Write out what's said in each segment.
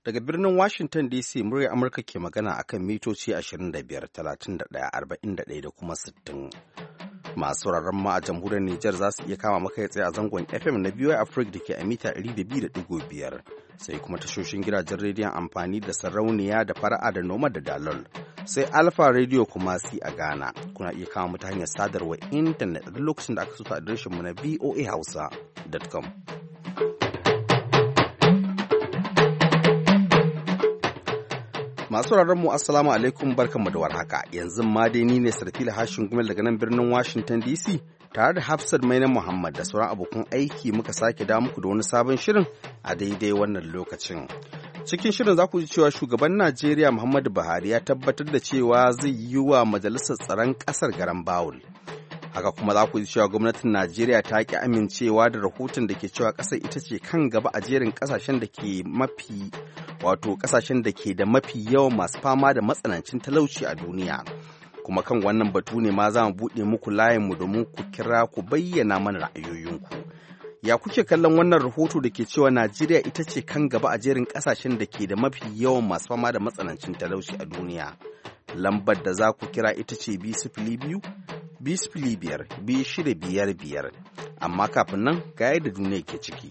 Daga birnin Washington DC murya Amurka ke magana akan mitoci 25, 31, 41 da kuma 60. Masu sauraron ma a jamhuriyar Nijar za su iya kama maka tsaye a zangon FM na BY Africa da ke a mita 200.5 sai kuma tashoshin gidajen rediyon amfani da sarauniya da fara'a da noma da dalol. Sai Alpha Radio kuma si a Ghana. Kuna iya kama mu ta hanyar sadarwa intanet a duk lokacin da aka so ta adireshin mu na voahausa.com. Masu mu assalamu alaikum barkanmu da warhaka. Yanzu ma dai ni ne Sarfila Hashin Gumel daga nan birnin Washington DC tare da Hafsat Maina Muhammad da sauran abokan aiki muka sake da muku da wani sabon shirin a daidai wannan lokacin. Cikin shirin za ku ji cewa shugaban Najeriya Muhammadu Buhari ya tabbatar da cewa zai yi wa majalisar tsaron ƙasar garan bawul. Haka kuma za ku ji cewa gwamnatin Najeriya ta ƙi amincewa da rahoton da ke cewa ƙasar ita ce kan gaba a jerin ƙasashen da ke ƙasashen da ke da mafi yawan masu fama da matsanancin talauci a duniya. Kuma kan wannan batu ne ma za mu buɗe muku layinmu domin ku kira ku bayyana mana ra'ayoyinku. Ya kuke kallon wannan rahoto da ke cewa Najeriya ita ce kan gaba a jerin ƙasashen da ke da mafi yawan masu fama da matsanancin talauci a duniya? Lambar da za ku kira ita ce 2 biyar shida biyar. Amma kafin nan ga yadda duniya ke ciki.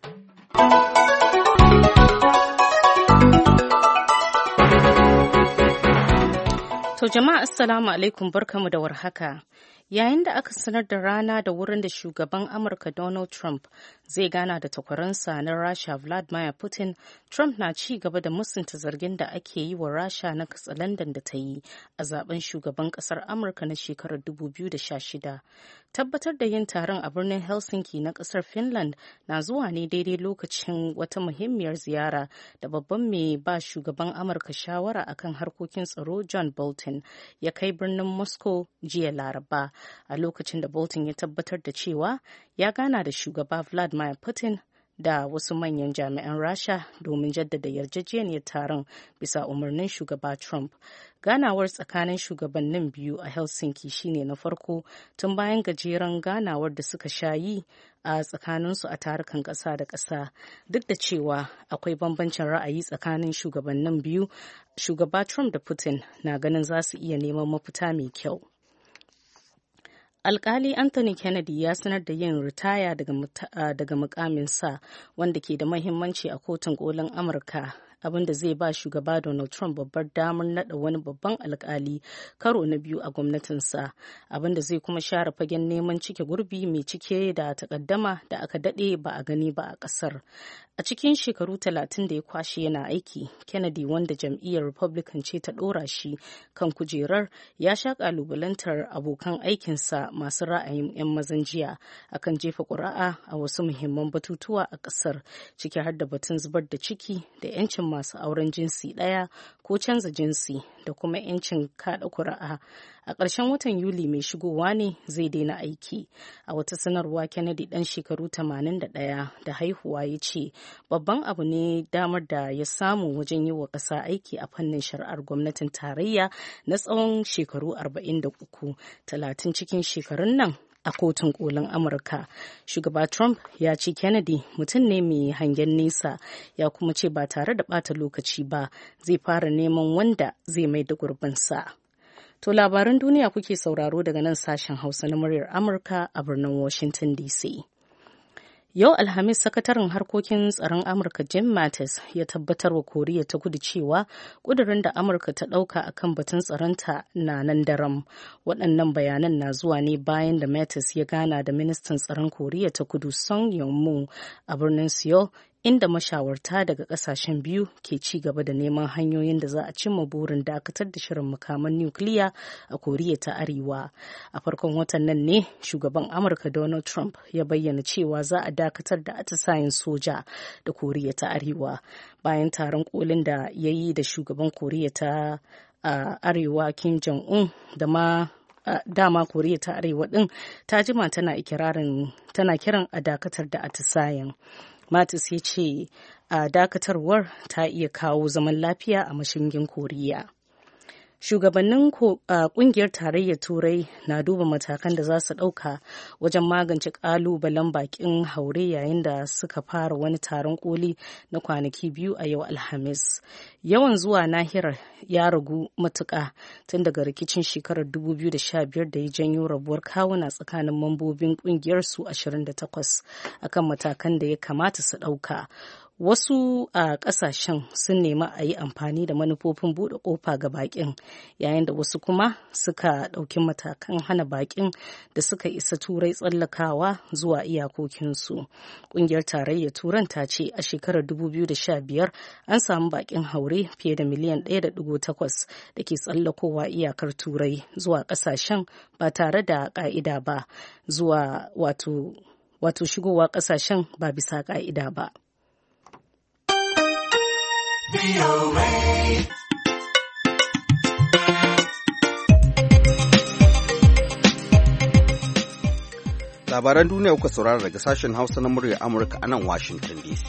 To jama'a assalamu alaikum barkamu da warhaka. Yayin da aka sanar da rana da wurin da shugaban Amurka Donald Trump zai gana da takwaransa na Rasha Vladimir Putin, Trump na ci gaba da musunta zargin da ake yi wa Rasha na katsalandan da ta yi a zaben shugaban kasar Amurka na shekarar 2016. Tabbatar da yin taron a birnin Helsinki na kasar Finland na zuwa ne daidai lokacin wata muhimmiyar ziyara da babban mai ba shugaban Amurka shawara akan harkokin tsaro John Bolton ya kai birnin Moscow jiya Laraba. A lokacin da Bolton ya tabbatar da cewa ya gana da shugaba Vladimir Putin da wasu manyan jami'an Rasha domin jaddada yarjejeniyar taron bisa umarnin shugaba Trump. Ganawar tsakanin shugabannin biyu a Helsinki shine na farko tun bayan gajeren ganawar da suka sha yi a tsakaninsu a tarukan ƙasa da ƙasa. Duk da cewa akwai bambancin ra'ayi tsakanin shugabannin biyu, shugaba Trump da Putin na ganin za su iya neman mafita mai kyau. Alkali Anthony Kennedy ya sanar da yin ritaya daga mukaminsa wanda ke da mahimmanci a kotun kolin Amurka, abinda zai ba shugaba Donald Trump babbar damar nada wani babban alkali karo na biyu a gwamnatinsa, abinda zai kuma share fagen neman cike gurbi mai cike da takaddama da aka dade ba a gani ba a kasar. A cikin shekaru 30 da ya kwashe yana aiki, Kennedy, wanda jam'iyyar Republican ce ta ɗora shi kan kujerar, ya sha ƙalubalantar abokan aikinsa masu ra'ayin 'yan mazan jiya akan jefa ƙuri'a a wasu muhimman batutuwa a ƙasar, ciki har da batun zubar da ciki da 'yancin masu auren jinsi ɗaya ko canza jinsi da kuma 'yancin kaɗa ƙuri'a. A ƙarshen watan Yuli mai shigowa ne zai daina aiki. A wata sanarwa, Kennedy ɗan shekaru 81 da haihuwa ya ce babban abu ne damar da ya samu wajen yi wa ƙasa aiki a fannin shari'ar gwamnatin tarayya na tsawon shekaru 43, 30 cikin shekarun nan a kotun kolin Amurka. Shugaba Trump ya ce Kennedy mutum ne mai hangen nesa, ya kuma ce ba tare da ɓata lokaci ba zai fara neman wanda zai mai da gurbinsa. To labaran duniya kuke sauraro daga nan sashen Hausa na muryar Amurka a birnin Washington DC. Yau Alhamis, sakataren harkokin tsaron Amurka Jim Mattis ya tabbatar wa Koriya ta Kudu cewa ƙudurin da Amurka ta ɗauka a kan batun tsaronta na nan daram. Waɗannan bayanan na zuwa ne bayan da Mattis ya gana da ministan tsaron Koriya ta Kudu Song Yong-mu a birnin Seoul, inda mashawarta daga kasashen biyu ke ci gaba da neman hanyoyin da za a cimma burin dakatar da shirin makaman nukiliya a Koriya ta Arewa. A farkon watan nan ne shugaban Amurka Donald Trump ya bayyana cewa za a dakatar da atisayen soja da Koriya ta Arewa bayan taron kolin da ya yi da shugaban Koriya ta Arewa Kim Jong-un da ma dama Koriya ta Arewa din ta jima tana kiran a dakatar da atisayen. Mattis ya ce a dakatarwar ta iya kawo zaman lafiya a mashigin Koriya. Shugabannin kungiyar tarayyar Turai na duba matakan da za su ɗauka wajen magance ƙalubalen bakin haure yayin da suka fara wani taron koli na kwanaki 2 a yau Alhamis. Yawan zuwa nahiyar ya ragu matuƙa tun daga rikicin shekarar 2015 da ya janyo rabuwar kawuna tsakanin mambobin kungiyar su 28 akan matakan da ya kamata su ɗauka. Wasu a ƙasashen sun nemi a yi amfani da manufofin buɗe ƙofa ga baƙin, yayin da wasu kuma suka ɗauki matakan hana baƙin da suka isa Turai tsallakawa zuwa iyakokinsu. Ƙungiyar Tarayyar Turan ta ce a shekarar 2015 an samu baƙin haure fiye da miliyan 1.8 da ke tsallakowa iyakar Turai zuwa ƙasashen ba tare da ƙa'ida ba, zuwa wato shigowa ƙasashen ba bisa ƙa'ida ba. Labaran duniya kuka saurara daga sashen Hausa na murya Amurka a nan Washington DC.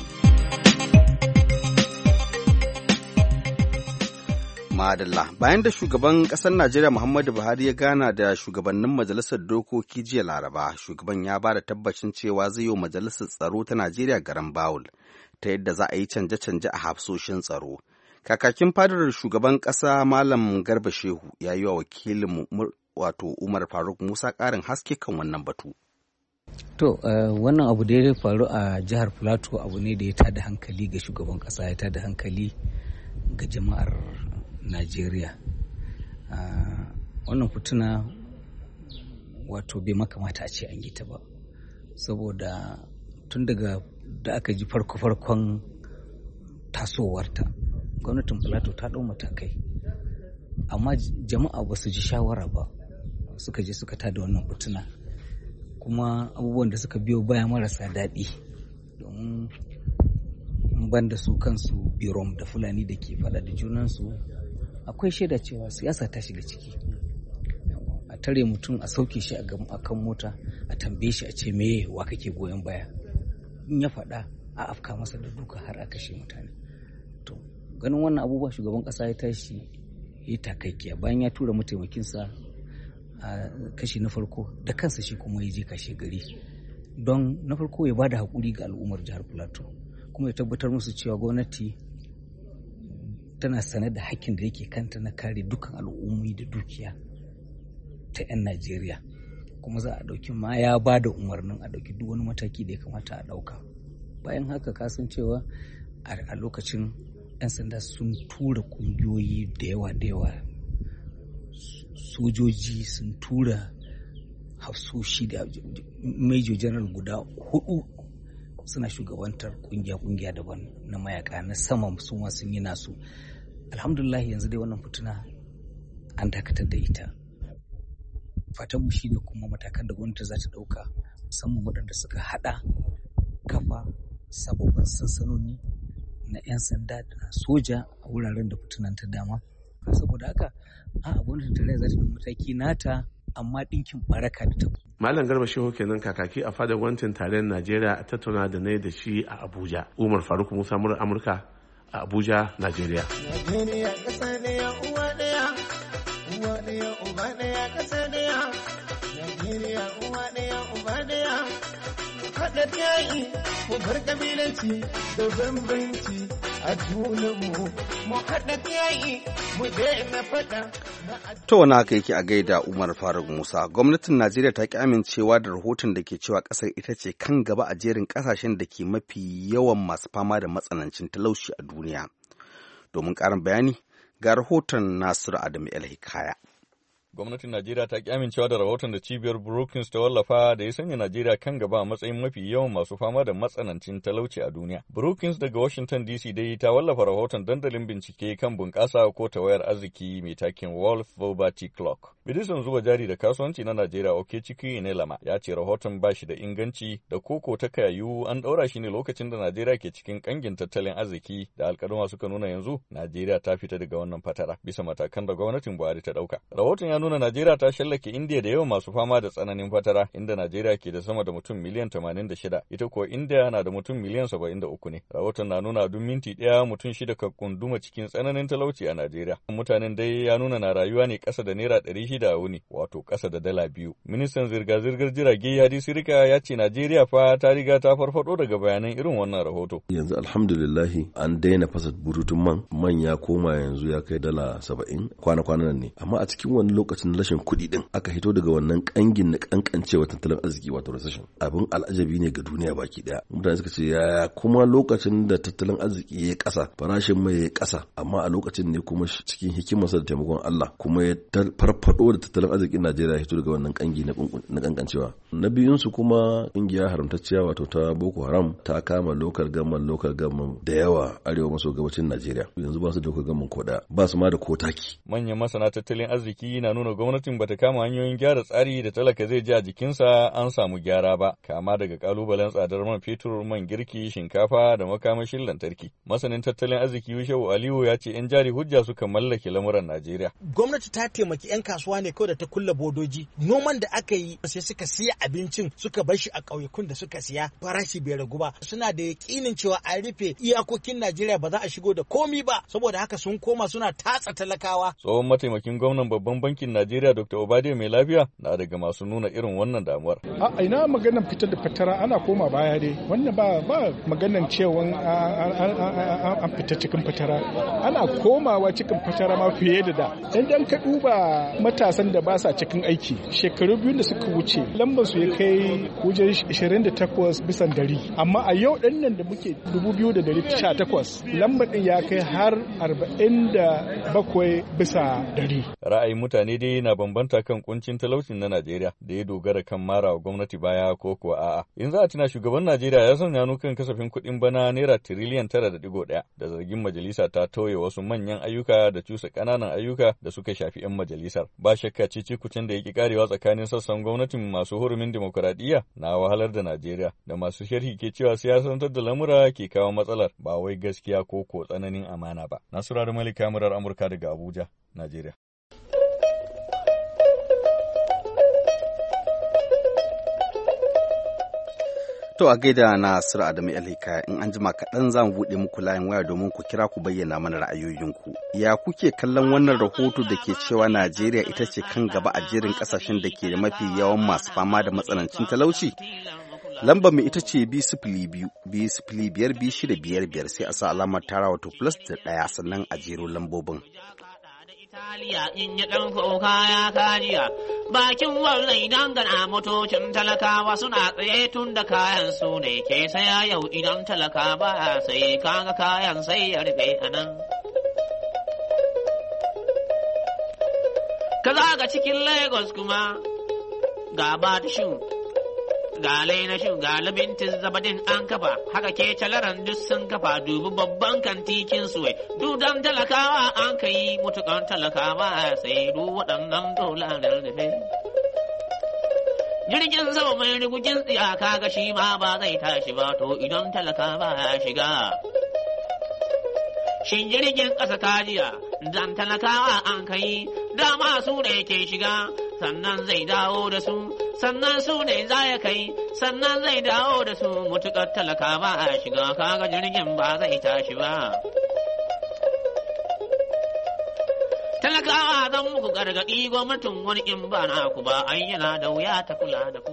Madalla, bayan da shugaban ƙasar Najeriya Muhammadu Buhari ya gana da shugabannin majalisar dokoki jiya Laraba, shugaban ya ba da tabbacin cewa zai yi wa majalisar tsaro ta Najeriya garan bawul ta yadda za a yi canje-canje a hafsoshin tsaro. Kakakin fadar shugaban ƙasa Malam Garba Shehu ya yi wa wakilin wato Umar Faruk Musa ƙarin haske kan wannan batu. To, wannan abu da ya faru a jihar Plateau abu ne da ya tada hankali ga shugaban ƙasa, ya tada hankali ga jama'ar Najeriya. Wannan fituna wato bai makamata a ce an yi ta ba, saboda tun daga da aka ji farko-farkon tasowarta gwamnatin Plateau ta ɗau matakai, amma jama'a ba su ji shawara ba, suka je suka tada wannan fituna, kuma abubuwan da suka biyo baya marasa daɗi, domin ban da su kansu Birom da Fulani da ke faɗa da junansu, akwai shaida cewa siyasa ta shiga ciki. A tare mutum a sauke shi a kan mota, a tambaye shi a ce meye wa kake goyon baya, in ya faɗa a afka masa da duka har a kashe mutane. To ganin wannan abubuwa shugaban ƙasa ya tashi ya takaikiya, bayan ya tura mataimakinsa a kashi na farko da kansa, shi kuma ya je kashe gari don na farko ya bada haƙuri ga al'ummar jihar Plateau, kuma ya tabbatar musu cewa gwamnati tana sane da hakkin da yake kanta na kare dukkan al'ummi da dukiya ta 'yan Najeriya, kuma za a ɗauki ma ya ba da umarnin a ɗauki duk wani mataki da ya kamata a ɗauka. Bayan haka kasancewa a lokacin 'yan sanda sun tura ƙungiyoyi da yawa, sojoji sun tura hafsoshi da major general guda 4 suna shugabantar kungiya daban na mayaka na sama, su ma sun yi nasu. Alhamdulillah yanzu dai wannan fituna an dakatar da ita. Fatan mu shine kuma matakan da gwamnati za ta dauka, musamman waɗanda suka hada kafa sababbin sansanoni na 'yan sanda da soja a wuraren da fitunan ta dama. Saboda haka gwamnatin tarayya za ta ɗauki mataki nata, amma ɗinkin baraka da ta. Malam Garba Shehu kenan, kakaki a fadar gwamnatin tarayyar Najeriya, a tattauna da na da shi a Abuja. Umar Faruk Musa, murar Amurka a Abuja, Najeriya. Najeriya ƙasa ɗaya uwa ɗaya, uwa ɗaya uba ɗaya ƙasa ɗaya. Najeriya uwa ɗaya uba ɗaya. Haɗa yayi mu bar ƙabilanci da bambanci a junanmu, mu haɗa yayi mu daina faɗa. To wani haka yake a gaida Umar Faruk Musa. Gwamnatin Najeriya ta ki amincewa da rahoton da ke cewa ƙasar ita ce kan gaba a jerin ƙasashen da ke mafi yawan masu fama da matsanancin talauci a duniya. Domin ƙarin bayani ga rahoton Nasiru Adamu El Hikaya. Gwamnatin Najeriya ta ki amincewa da rahoton da cibiyar Brookings ta wallafa da ya sanya Najeriya kan gaba a matsayin mafi yawan masu fama da matsanancin talauci a duniya. Brookings daga Washington DC dai ta wallafa rahoton dandalin bincike kan bunƙasa ko tawayar arziki mai taken World Poverty Clock. Ministan zuba jari da kasuwanci na Najeriya Okechukwu Inelama ya ce rahoton ba shi da inganci da koko ta kayu an ɗaura shi ne lokacin da Najeriya ke cikin kangin tattalin arziki da alƙaluma suka nuna yanzu Najeriya ta fita daga wannan fatara bisa matakan da gwamnatin Buhari ta ɗauka. Rahoton ya nuna Najeriya ta shallake Indiya da yawan masu fama da tsananin fatara inda Najeriya ke da sama da mutum miliyan 86 ita kuwa Indiya na da mutum miliyan 73 ne. Rahoton na nuna duk minti ɗaya mutum 6 ka kunduma cikin tsananin talauci a Najeriya. Mutanen dai ya nuna na rayuwa ne ƙasa da naira 600 a wuni wato ƙasa da dala 2. Ministan zirga-zirgar jirage Hadi Sirika ya ce Najeriya fa ta riga ta farfado daga bayanan irin wannan rahoto. Yanzu alhamdulillahi an daina fasa bututun man ya koma yanzu ya kai dala 70 kwana-kwanan ne. Amma a cikin wani lokacin rashin kuɗi din aka hito daga wannan kangin na kankancewa tattalin arziki wato recession. Abin al'ajabi ne ga duniya baki daya. Mutane suka ce ya kuma lokacin da tattalin arziki ya kasa farashin mai ya kasa amma a lokacin ne kuma cikin hikimarsa da taimakon Allah kuma ya farfado da tattalin arzikin Najeriya ya hito daga wannan kangi na kankancewa. Na biyun su kuma kungiya haramtacciya wato ta Boko Haram ta kama local government da yawa arewa maso gabacin Najeriya. Yanzu ba su da local government ko daya ba su ma da kotaki. Manyan masana tattalin arziki na nuna gwamnatin bata kama hanyoyin gyara tsari da talaka zai ji a jikinsa an samu gyara ba kama daga kalubalen tsadar man fetur, man girki, shinkafa da makamashin lantarki. Masanin tattalin arziki Yushewu Aliyu ya ce 'yan jari hujja suka mallake lamuran Najeriya. Gwamnati ta taimaki 'yan kasuwa ne kawai da ta kulle bodoji. Noman da aka yi sai suka siya abincin suka bar shi a ƙauyukun da suka siya farashi bai ragu ba. Suna da yaƙinin cewa an rufe iyakokin Najeriya ba za a shigo da komi ba saboda haka sun koma suna tatsa talakawa. Tsohon mataimakin gwamnan babban bankin Najeriya Dr. Obade Mai Lafiya na daga masu nuna irin wannan damuwar. A ina maganar fitar da fatara ana koma baya dai. Wannan ba maganar cewa an fita cikin fatara. Ana komawa cikin fatara ma fiye da da. Idan ka duba matasan da ba sa cikin aiki shekaru biyu da suka wuce lambar su ya kai wajen 28 bisan 100 amma a yau ɗin nan da muke 2018 lambar ɗin ya kai har 47 bisa 100. Ra'ayin mutane dai na bambanta kan kuncin talaucin na Najeriya da ya dogara kan mara wa gwamnati baya ko kuwa a'a. In za a tuna shugaban Najeriya ya sanya hannu kan kasafin kuɗin bana naira tiriliyan 9.1 da zargin majalisa ta tauye wasu manyan ayyuka da cusa ƙananan ayyuka da suka shafi 'yan majalisar. Ba shakka cece-kucen da yake karewa tsakanin sassan gwamnatin masu hurumin dimokuraɗiyya na wahalar da Najeriya da masu sharhi ke cewa siyasantar da lamura ke kawo matsalar ba wai gaskiya ko tsananin amana ba. Nasura da Malika murar Amurka daga Abuja, Najeriya. To a gaida Nasiru Adamu Alhika in an jima kaɗan za mu buɗe muku layin waya domin ku kira ku bayyana mana ra'ayoyinku. Ya kuke kallon wannan rahoto da ke cewa Najeriya ita ce kan gaba a jerin ƙasashen da ke da mafi yawan masu fama da matsanancin talauci? Lambar mu ita ce 205-205-655 sai a sa alamar tara wato plus da 1 sannan a jero lambobin. Italiya in yi ɗan kuka ya kajiya, bakin wallai dangana motocin talakawa suna tsaye tun da kayan su ne ke saya yau idan talaka ba sai kaga kayan sai ya rufe a nan. Ka zaga cikin Lagos kuma ga Batishin, ga Lainashin, ga Labintin Zabadin an kafa, haka ke calaran duk sun kafa dubi babban kantikin suwai, dudan talakawa an ka yi mutukan talakawa sai du waɗannan dolarar da fai. Jirgin sama mai rigugin tsiyaka ga shi ma ba zai tashi ba to idan talakawa ya shiga. Shin jirgin ƙasa kajiya, dan talakawa an ka yi, dama su ne ke shiga, sannan zai dawo da su. Sannan su ne za ya kai, sannan zai dawo da su mutuƙar talaka ba a shiga kaga jirgin ba zai tashi ba. Talakawa zan muku gargaɗi gwamnatin wani in ba na ku ba an yana da wuya ta kula da ku.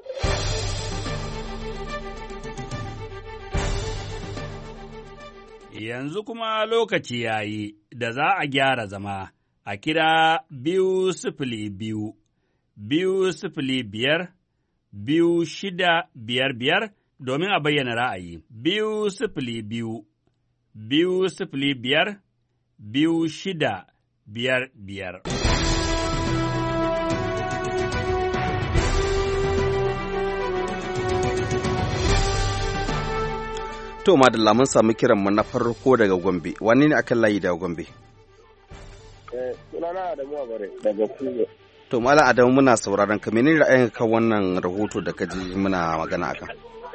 Yanzu kuma lokaci ya yi da za a gyara zama a kira 202. 205-2655 domin a bayyana ra'ayi. 205-2655. To, madalla mun samu kiranmu na farko daga Gombe. Wani ne akan layi daga Gombe? Sunana Adamu Abare daga Kuzo. To Malam Adamu muna sauraron ka, menene ra'ayinka kan wannan rahoto da ka ji muna magana akan?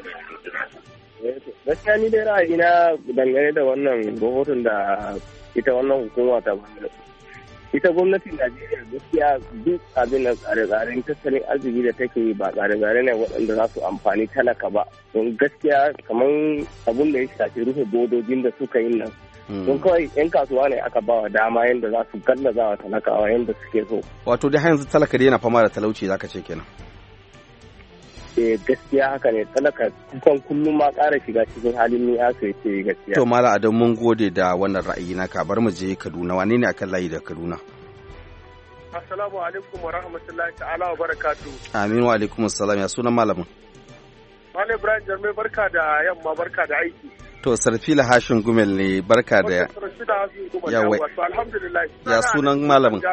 Gaskiya ni dai ra'ayina dangane da wannan rahoton da ita wannan hukuma ta bada. Ita gwamnatin Najeriya gaskiya duk abin da tsare-tsaren tattalin arziki da take yi ba tsare-tsare ne waɗanda za su amfani talaka ba. Don gaskiya kamar abin da ya shafi rufe bodojin da suka yi nan. Don kawai 'yan kasuwa ne aka ba wa dama yadda za su gallaza wa talakawa yadda suke so. Wato dai yanzu talaka dai yana fama da talauci zaka ce kenan. Gaskiya haka ne, talaka kusan kullum ma ƙara shiga cikin halin ni aka yake gaskiya. To Malam Adamu mun gode da wannan ra'ayi naka, bar mu je Kaduna. Wane ne akan layi da Kaduna? Assalamu alaikum wa rahmatullahi ta'ala wa barakatuh. Amin wa alaikum assalam. Ya sunan malamin? Malam Ibrahim Jarmai, barka da yamma, barka da aiki. To Sarfila Hashin Gumel ne, barka da yawa. Alhamdulillah. Ya sunan malamin?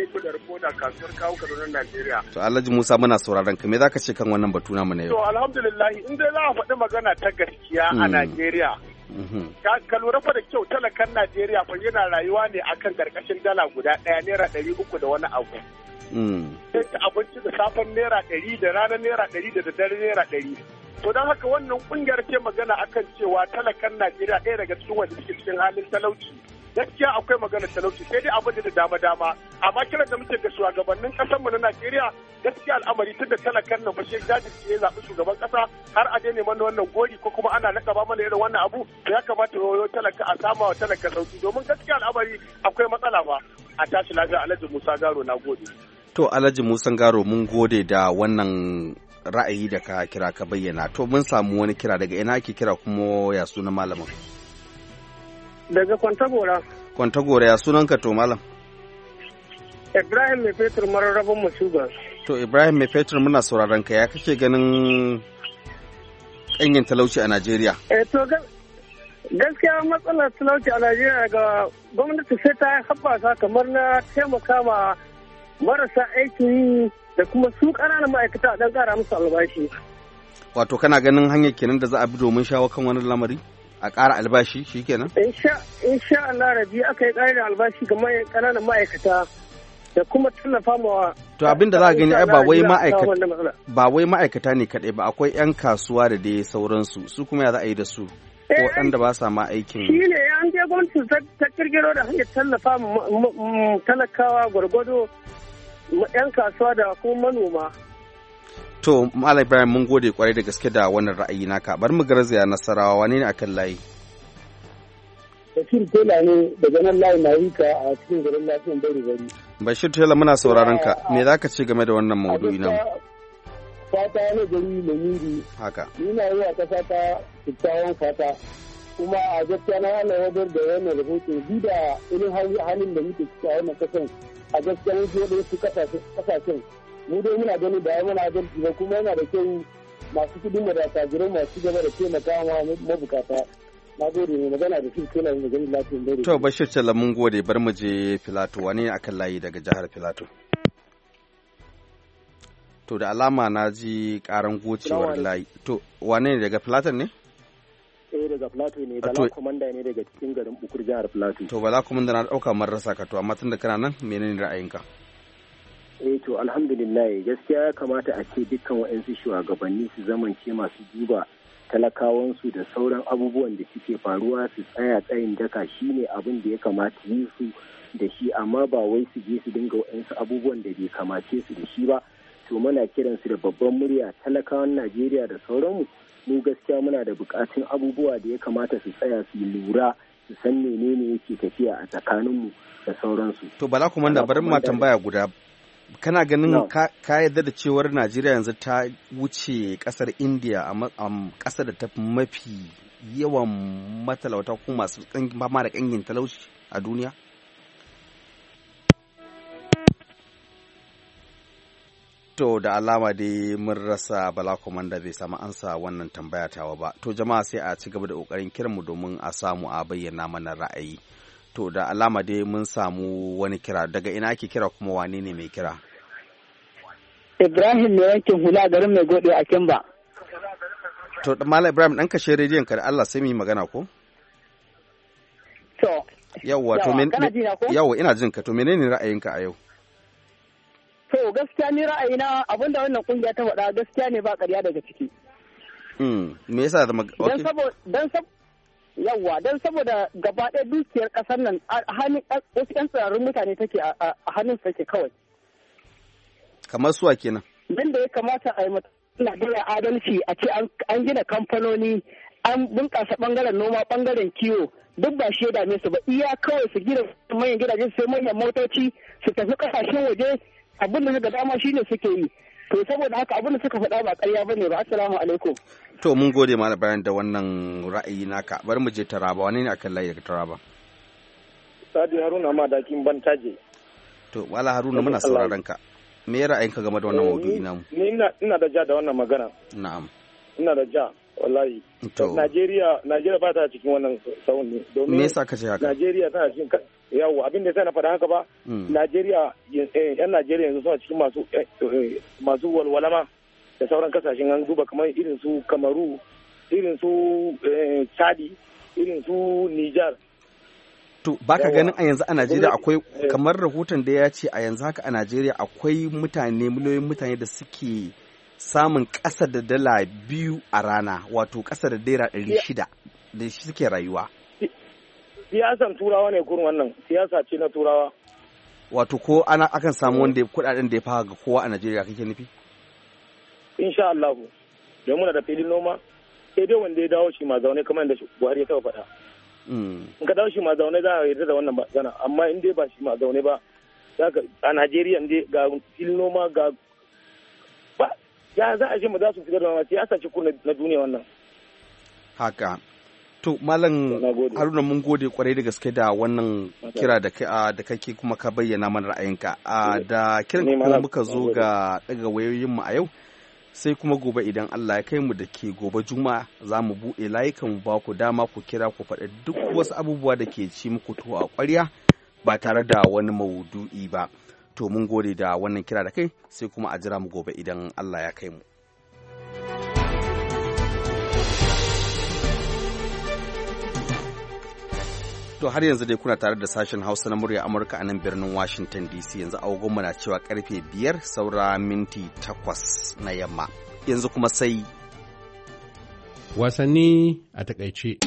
To Alhaji Musa muna sauraron ka, me zaka ce kan wannan batu namu na yau? To alhamdulillah, in dai za a faɗi magana ta gaskiya a Najeriya. Ka lura fa da kyau, talakan Najeriya fa yana rayuwa ne akan karkashin dala guda ɗaya naira 300 da wani abu. Sai ta abinci da safen naira 100 da ranar naira 100 da daddare naira 100. To don haka wannan kungiyar ce magana akan cewa talakan Najeriya ɗaya daga cikin wanda suke cikin halin talauci. Gaskiya akwai magana talauci sai dai abin da dama amma kiran da muke ga shugabannin kasar mu na Najeriya gaskiya al'amari tunda talakan nan bashe jajirce ya zaɓi shugaban kasa har a daina mana wannan gori ko kuma ana nakaba mana irin wannan abu to ya kamata yoyo talaka a sama wa talaka sauki domin gaskiya al'amari akwai matsala ba a tashi lafiya. Alhaji Musa Garo na gode. To Alhaji Musa Garo mun gode da wannan ra'ayi da ka kira ka bayyana. To mun samu wani kira, daga ina ake kira kuma ya sunan malamin? Daga Kwantagora. Kwantagora, ya sunanka to malam? Ibrahim Mai Fetur mararrabin Mashuga. To Ibrahim Mai Fetur muna sauraron ka, ya kake ganin ƙangin talauci a Najeriya? To gaskiya matsalar talauci a Najeriya ga gwamnati sai ta haɓaka kamar na taimaka ma marasa aikin yi da kuma su ƙananan ma'aikata don ƙara musu albashi. Wato kana ganin hanyar kenan da za a bi domin shawo kan wani lamari? A ƙara albashi shi kenan? Insha Allah rabi aka yi ƙarin albashi ga ƙananan ma'aikata da kuma tallafa ma. To abin da za a gani ai ba wai ma'aikata ne kaɗai ba, akwai 'yan kasuwa da dai sauransu, su kuma ya za a yi da su? Ko waɗanda ba sa ma aikin. Shi ne an je gwamnati ta kirkiro da hanyar tallafa talakawa gwargwado 'yan kasuwa da kuma manoma. To Malam Ibrahim mun gode kwarai da gaske da wannan ra'ayi naka. Bar mu garzaya Nasarawa, wane ne akan layi? Bashir Tela ne daga nan layi Marika a cikin garin lafiyan Bari. Bashir Tela muna sauraron ka. Me zaka ce game da wannan maudu'i namu? Fata ne gari Lamiri. Haka. Ina yi wa kasa ta kyakkyawan fata. Kuma a gaskiya na wannan wadar da wannan rahoto bi da irin halin da muke ciki a wannan kasan. A gaskiya mun je da wasu kasashen mu dai muna ganin da muna adalci ba kuma yana da kyau masu kudin mu da tajirai masu gaba da taimaka ma mabukata. Na gode mai magana da shi kenan da ganin lafiyan dare. To Bashir Talla mun gode, bar mu je Filato, wani akan layi daga jihar Filato. To da alama na ji karan gocewar layi. To wane ne daga Filaton ne? Daga Filato ne, Bala Komanda ne daga cikin garin Bukur jihar Filato. To Bala Komanda na dauka mun rasa ka, to amma tun da kana nan menene ra'ayinka? To alhamdulillah gaskiya ya kamata a ce dukkan waɗansu shugabanni su zamance masu duba talakawansu da sauran abubuwan da suke faruwa su tsaya tsayin daka shine abin da ya kamata yi su da shi, amma ba wai su je su dinga waɗansu abubuwan da bai kamace su da shi ba. To muna kiransu da babban murya talakawan Najeriya da sauranmu, mu gaskiya muna da bukatun abubuwa da ya kamata su tsaya su lura su san menene yake tafiya a tsakaninmu da sauransu. To Bala Komanda, bari ma tambaya guda. Kana ganin ka yarda da cewar Najeriya yanzu ta wuce kasar India a kasar da ta fi mafi yawan matalauta ko masu fama da kangin talauci a duniya? To da alama dai mun rasa Bala Komanda, bai samu ansa wannan tambaya tawa ba. To jama'a sai a ci gaba da kokarin kiranmu domin a samu a bayyana mana ra'ayi. To da alama dai mun samu wani kira, daga ina ake kira kuma wane ne mai kira? Ibrahim mai yankin hula garin mai gode a Kimba. To Malam Ibrahim dan kashe rediyon ka da Allah sai mu yi magana ko? To yawwa ina jin ka, to menene ra'ayinka a yau? To gaskiya ni ra'ayina abinda wannan kungiya ta faɗa gaskiya ne ba ƙarya daga ciki. Me yasa zama dan saboda gaba ɗaya dukiyar ƙasar nan hannun wasu 'yan tsirarun mutane take a hannun take kawai. Kamar suwa kenan. Dan da ya kamata a yi Najeriya adalci a ce an gina kamfanoni an bunƙasa ɓangaren noma ɓangaren kiwo duk ba shi ya dame su ba iya kawai su gina manyan gidaje su sai manyan motoci su tafi ƙasashen waje abin da suka dama shine suke yi. To saboda haka abin da suka faɗa ba ƙarya bane ba. Assalamu alaikum. To mun gode mana bayan da wannan ra'ayi naka. Bari mu je Taraba. Wani ne akan layi daga Taraba? Sadi Haruna ma dakin Bantaje. To wala Haruna muna sauraron ka. Me ra'ayinka game da wannan maudu'i namu? Ni ina da ja da wannan magana. Na'am. Ina da ja wallahi. To Najeriya ba ta cikin wannan sauni domin me yasa kace haka? Najeriya tana cikin yawo abin da sai na faɗa haka ba. Najeriya yan Najeriya yanzu suna cikin masu walwalama da sauran kasashen an duba kamar irin su Kamaru, irin su Chadi, irin su Niger. To baka ganin a yanzu a Najeriya akwai kamar rahoton da ya ce a yanzu haka a Najeriya akwai miliyoyin mutane da suke samun ƙasa da dala 2 a rana wato ƙasa da naira 600 da shi suke rayuwa. Siyasan turawa ne kurin wannan siyasa ce na turawa. Wato ko akan samu wanda kuɗaɗen da ya fara ga kowa a Najeriya kake nufi? Insha Allah don muna da filin noma sai dai wanda ya dawo shi ma zaune kamar da Buhari ya taɓa faɗa. In ka dawo shi ma zaune za a yarda da wannan magana amma in dai ba shi ma zaune ba a Najeriya dai ga filin noma ga ba ya za a ce mu za su fitar da mamaki ya sace ku na duniya wannan. Haka. To Malam Haruna mun gode kwarai da gaske da wannan kira da kake kuma ka bayyana mana ra'ayinka. Da kiran kuma muka zo ga daga wayoyinmu a yau. Sai kuma gobe idan Allah ya kai mu da ke gobe Juma'a za mu buɗe layukan ba ku dama ku kira ku faɗi duk wasu abubuwa da ke ci muku to a ƙwarya ba tare da wani maudu'i ba. To mun gode da wannan kira da kai sai kuma a jira mu gobe idan Allah ya kai mu. To har yanzu dai kuna tare da sashen Hausa na murya Amurka a nan birnin Washington DC yanzu agogonmu na cewa karfe 5 saura minti 8 na yamma. Yanzu kuma sai wasanni a takaice.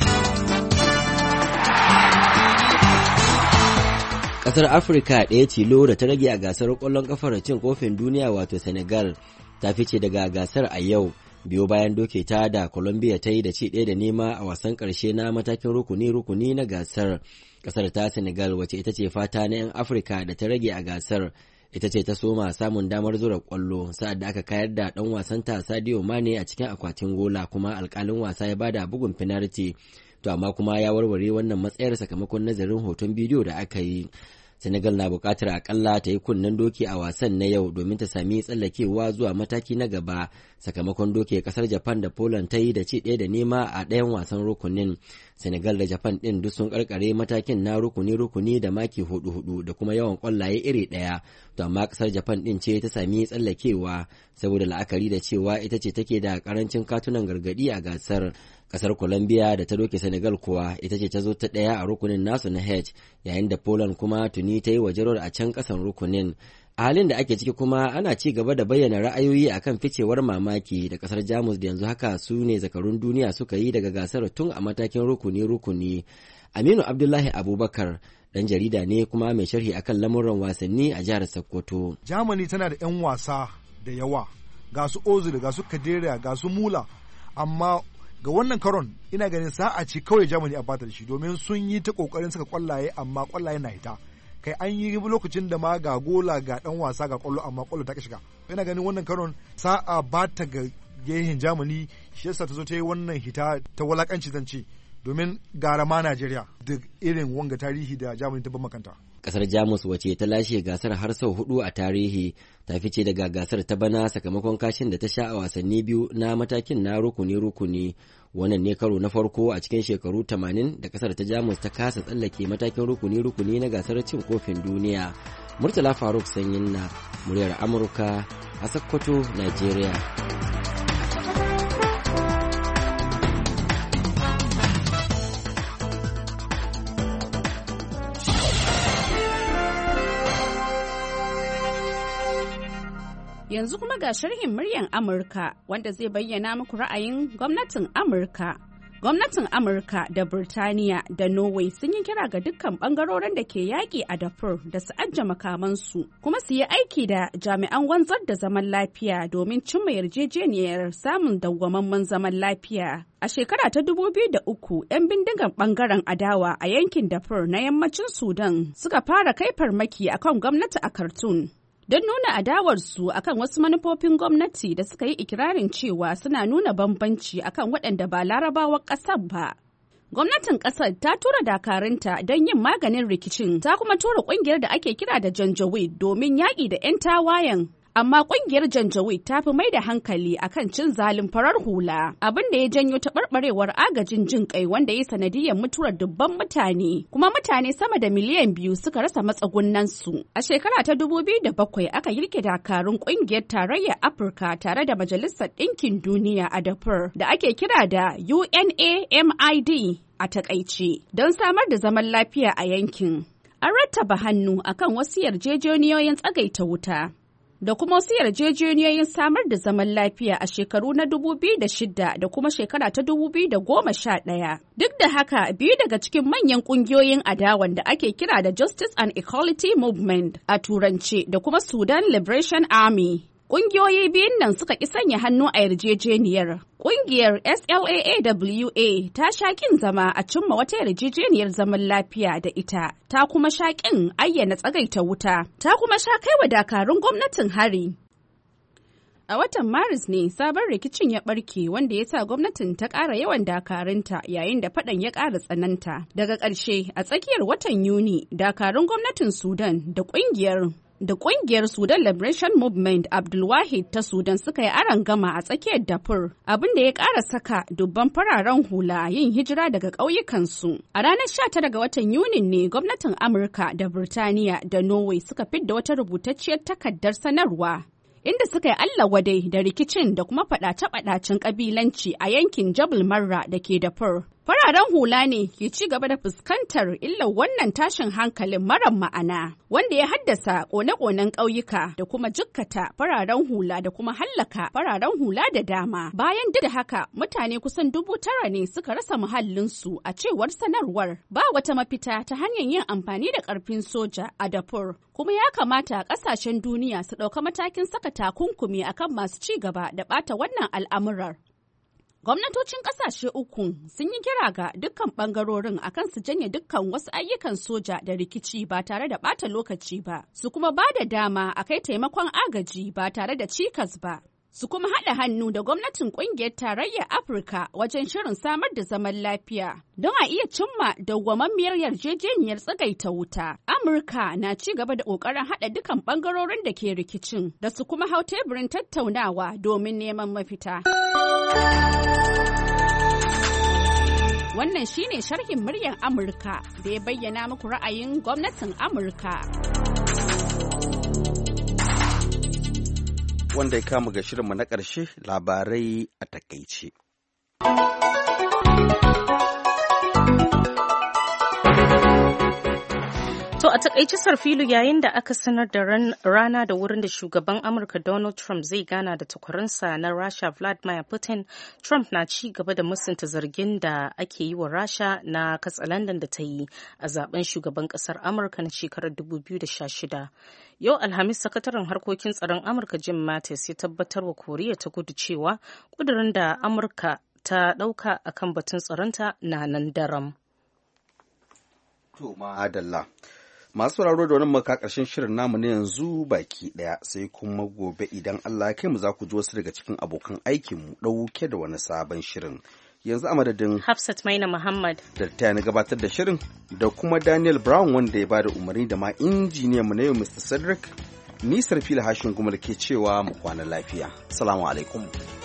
Ƙasar Afirka ɗaya tilo da ta rage a gasar ƙwallon ƙafar cin kofin duniya wato Senegal ta fice daga gasar a yau. Biyo bayan doke ta da Colombia ta yi da ci 1-0 a wasan ƙarshe na matakin rukuni-rukuni na gasar. Ƙasar ta Senegal wace ita ce fata na 'yan Afirka da ta rage a gasar ita ce ta soma samun damar zura ƙwallo sa'ad da aka kayar da ɗan wasanta Sadio Mane a cikin akwatin gola kuma alƙalin wasa ya bada bugun finarti. To amma kuma ya warware wannan matsayar sakamakon nazarin hoton bidiyo da aka yi. Senegal na buƙatar akalla ta yi kunnen doki a wasan na yau domin ta sami tsallakewa zuwa mataki na gaba sakamakon doke kasar Japan da Poland ta yi da ci 1-0 a ɗayan wasan rukunin. Senegal da Japan ɗin duk sun karkare matakin na rukuni-rukuni da maki 4-4 da kuma yawan ƙwallaye iri ɗaya. To amma kasar Japan ɗin ce ta sami tsallakewa saboda la'akari da cewa ita ce take da ƙarancin katunan gargaɗi a gasar. Kasar Colombia da ta doke Senegal kuwa ita ce ta zo ta ɗaya a rukunin nasu na H yayin da Poland kuma tuni ta yi wajerar a can ƙasan rukunin. A halin da ake ciki kuma ana ci gaba da bayyana ra'ayoyi akan ficewar mamaki da kasar Jamus da yanzu haka su ne zakarun duniya suka yi daga gasar tun a matakin rukuni-rukuni. Aminu Abdullahi Abubakar ɗan jarida ne kuma mai sharhi akan lamuran wasanni a jihar Sokoto. Germany tana da 'yan wasa da yawa ga su Ozil ga su Kadira ga su Mula amma ga wannan karon ina ganin sa'a ce kawai Germany a bata da shi domin sun yi ta kokarin saka kwallaye amma kwallaye na hita kai an yi lokacin da ma ga gola ga dan wasa ga kwallo amma kwallo ta shiga ina ganin wannan karon sa'a bata ga gehen Germany shi yasa ta zo ta yi wannan hita ta walakanci zance domin gara ma Najeriya da irin wanga tarihi da Germany ta ban makanta. Kasar Jamus wace ta lashe gasar har sau 4 a tarihi ta fice daga gasar ta bana sakamakon kashin da ta sha a wasanni biyu na matakin na rukuni-rukuni. Wannan ne karo na farko a cikin shekaru 80 da kasar ta Jamus ta kasa tsallake matakin rukuni-rukuni na gasar cin kofin duniya. Murtala Faruk Sanyin na muryar Amurka a Sokoto, Najeriya. Yanzu kuma ga sharhin muryan Amurka wanda zai bayyana muku ra'ayin gwamnatin Amurka. Gwamnatin Amurka da Birtaniya da Norway sun yi kira ga dukkan bangarorin da ke yaƙi a Darfur da su ajiye makamansu kuma su yi aiki da jami'an wanzar da zaman lafiya domin cimma yarjejeniyar samun dawwamammen zaman lafiya. A shekara ta 2003, 'yan bindigan bangaren adawa a yankin Darfur na yammacin Sudan suka fara kai farmaki akan gwamnati a Khartoum. Don nuna adawarsu akan wasu manufofin gwamnati da suka yi ikirarin cewa suna nuna bambanci akan waɗanda ba larabawan ƙasar ba. Gwamnatin ƙasar ta tura dakarunta don yin maganin rikicin, ta kuma tura ƙungiyar da ake kira da Janjaweed domin yaƙi da 'yan tawayen. Amma ƙungiyar Janjaweed ta fi mai da hankali akan cin zalin farar hula, abin da ya janyo taɓarɓarewar agajin jin ƙai wanda ya sanadiyyar mutuwar dubban mutane, kuma mutane sama da miliyan 2 suka rasa matsugunansu. A shekara ta 2007 aka girke dakarun ƙungiyar tarayyar Afirka tare da Majalisar Ɗinkin Duniya a Darfur da ake kira da UNAMID a takaice, don samar da zaman lafiya a yankin. An rattaba hannu akan wasu yarjejeniyoyin tsagaita wuta da kuma wasu yarjejeniyoyin samar da zaman lafiya a shekaru na 2006 da kuma shekara ta 2011. Duk da haka, biyu daga cikin manyan ƙungiyoyin adawan da ake kira da Justice and Equality Movement a Turance da kuma Sudan Liberation Army, ƙungiyoyi biyun nan suka ƙi sanya hannu a yarjejeniyar. Ƙungiyar SLAAWA ta sha ƙin zama a cimma wata yarjejeniyar zaman lafiya da ita, ta kuma sha ƙin ayyana tsagaita wuta, ta kuma sha kai wa dakarun gwamnatin hari. A watan Maris ne sabon rikicin ya ɓarke wanda ya sa gwamnatin ta ƙara yawan dakarunta yayin da faɗan ya ƙara tsananta. Daga ƙarshe, a tsakiyar watan Yuni, dakarun gwamnatin Sudan da ƙungiyar Sudan Liberation Movement Abdulwahid ta Sudan suka yi arangama a tsakiyar Darfur, abin da ya ƙara saka dubban fararen hula yin hijira daga ƙauyukansu. A ranar 19 ga watan Yunin ne gwamnatin Amurka da Birtaniya da Norway suka fidda wata rubutacciyar takardar sanarwa, inda suka yi Allah wadai da rikicin da kuma faɗace-faɗacen ƙabilanci a yankin Jabal Marra da ke Darfur. Fararen hula ne ke ci gaba da fuskantar illar wannan tashin hankalin marar ma'ana, wanda ya haddasa ƙone-ƙonen ƙauyuka da kuma jikkata fararen hula da kuma hallaka fararen hula da dama. Bayan duk da haka, mutane kusan 9,000 ne suka rasa muhallinsu a cewar sanarwar. Ba wata mafita ta hanyar yin amfani da ƙarfin soja a Darfur, kuma ya kamata ƙasashen duniya su ɗauka matakin saka takunkumi akan masu ci gaba da ɓata wannan al'amurar. Gwamnatocin ƙasashe uku sun yi kira ga dukkan ɓangarorin akan su janye dukkan wasu ayyukan soja da rikici ba tare da ɓata lokaci ba, su kuma ba da dama a kai taimakon agaji ba tare da cikas ba. Su kuma haɗa hannu da gwamnatin ƙungiyar tarayyar Afirka wajen shirin samar da zaman lafiya don a iya cimma dawwammamiyar yarjejeniyar tsagaita wuta. Amurka na ci gaba da ƙoƙarin haɗa dukan ɓangarorin da ke rikicin da su kuma hau teburin tattaunawa domin neman mafita. Wannan shine sharhin muryar Amurka da ya bayyana muku ra'ayin gwamnatin Amurka. Wanda ya kama ga shirinmu na ƙarshe, labarai a takaice. To a takaice Sarfilu, yayin da aka sanar da rana da wurin da shugaban Amurka Donald Trump zai gana da takwarinsa na Rasha Vladimir Putin, Trump na ci gaba da musanta zargin da ake yi wa Rasha na katsalandan da ta yi a zaben shugaban kasar Amurka na shekarar 2016. Yau Alhamis, sakataren harkokin tsaron Amurka Jim Mattis ya tabbatar wa Koriya ta Kudu cewa kudurin da Amurka ta ɗauka akan batun tsaronta na nan daram. To ma'adalla. Masu sauraro da wannan maka ƙarshen shirin namu na yanzu baki ɗaya, sai kuma gobe idan Allah ya kai mu za ku ji wasu daga cikin abokan aikinmu ɗauke da wani sabon shirin. Yanzu a madadin Hafsat Maina Muhammad da ta na gabatar da shirin da kuma Daniel Brown wanda ya bada umarni da ma injiniyan mu na yau Mr. Cedric, ni Sarfila Hashin Gumal ke cewa mu kwana lafiya. Assalamu alaikum.